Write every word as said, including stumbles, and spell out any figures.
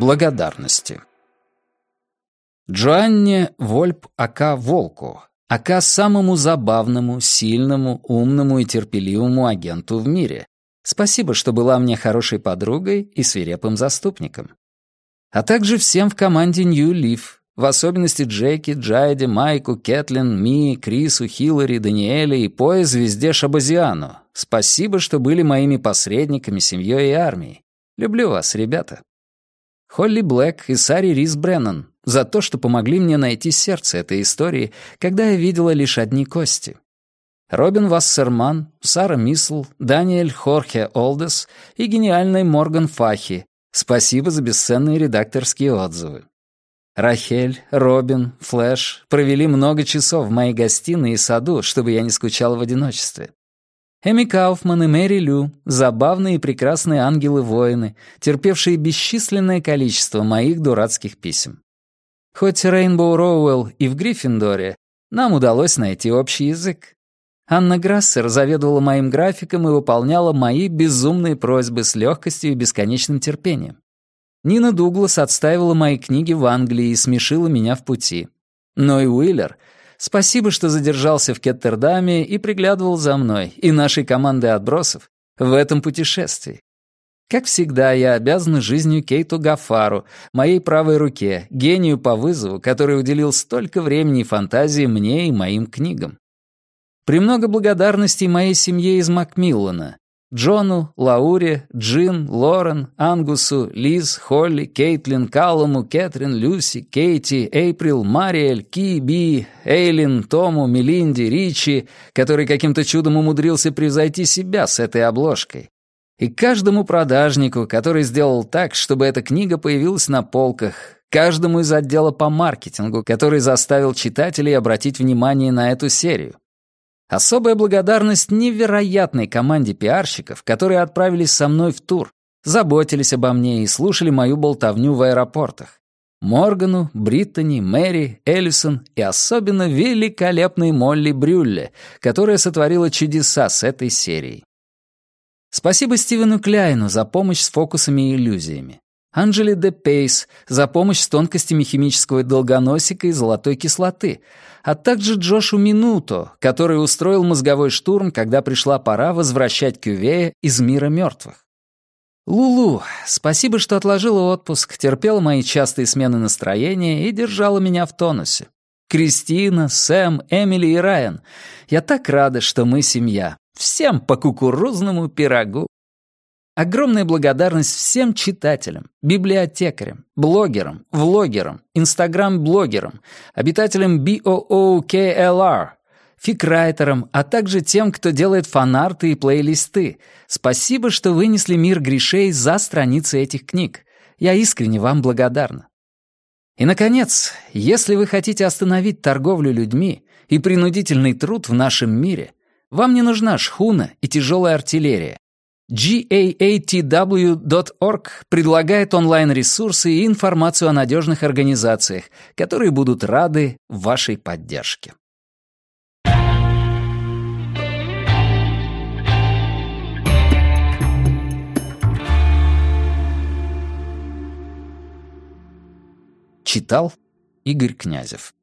Благодарности. Джоанне Вольп ака Волку, ака самому забавному, сильному, умному и терпеливому агенту в мире. Спасибо, что была мне хорошей подругой и свирепым заступником. А также всем в команде New Leaf, в особенности Джеки, Джайде, Майку, Кэтлин, Ми, Крису, Хиллари, Даниэле и Пое звезде Шабазиану. Спасибо, что были моими посредниками, семьей и армией. Люблю вас, ребята. Холли Блэк и Сари Рис Бреннан за то, что помогли мне найти сердце этой истории, когда я видела лишь одни кости. Робин Вассерман, Сара Мисл, Даниэль Хорхе Олдес и гениальный Морган Фахи. Спасибо за бесценные редакторские отзывы. Рахель, Робин, Флэш провели много часов в моей гостиной и саду, чтобы я не скучала в одиночестве. Эми Кауфман и Мэри Лю — забавные и прекрасные ангелы-воины, терпевшие бесчисленное количество моих дурацких писем. Хоть Рейнбоу Роуэлл и в Гриффиндоре, нам удалось найти общий язык. Анна Грассер заведовала моим графиком и выполняла мои безумные просьбы с легкостью и бесконечным терпением. Нина Дуглас отстаивала мои книги в Англии и смешила меня в пути. Ной Уиллер, спасибо, что задержался в Кеттердаме и приглядывал за мной и нашей командой отбросов в этом путешествии. Как всегда, я обязана жизнью Кейту Гафару, моей правой руке, гению по вызову, который уделил столько времени и фантазии мне и моим книгам. Премного благодарностей моей семье из Макмиллана. Джону, Лауре, Джин, Лорен, Ангусу, Лиз, Холли, Кейтлин, Каллуму, Кэтрин, Люси, Кейти, Эйприл, Мариэль, Ки, Би, Эйлин, Тому, Мелинде, Ричи, который каким-то чудом умудрился превзойти себя с этой обложкой. И каждому продажнику, который сделал так, чтобы эта книга появилась на полках, каждому из отдела по маркетингу, который заставил читателей обратить внимание на эту серию. Особая благодарность невероятной команде пиарщиков, которые отправились со мной в тур, заботились обо мне и слушали мою болтовню в аэропортах. Моргану, Бриттани, Мэри, Эллисон и особенно великолепной Молли Брюлле, которая сотворила чудеса с этой серией. Спасибо Стивену Кляйну за помощь с фокусами и иллюзиями. Анджели де Пейс за помощь с тонкостями химического долгоносика и золотой кислоты, а также Джошу Минуто, который устроил мозговой штурм, когда пришла пора возвращать Кювея из мира мертвых. Лулу, спасибо, что отложила отпуск, терпела мои частые смены настроения и держала меня в тонусе. Кристина, Сэм, Эмили и Райан, я так рада, что мы семья. Всем по кукурузному пирогу. Огромная благодарность всем читателям, библиотекарям, блогерам, влогерам, инстаграм-блогерам, обитателям би о о кей эл ар, фикрайтерам, а также тем, кто делает фанарты и плейлисты. Спасибо, что вынесли мир грешей за страницы этих книг. Я искренне вам благодарна. И, наконец, если вы хотите остановить торговлю людьми и принудительный труд в нашем мире, вам не нужна шхуна и тяжелая артиллерия. джи эй эй ти дабл ю точка орг предлагает онлайн-ресурсы и информацию о надежных организациях, которые будут рады вашей поддержке. Читал Игорь Князев.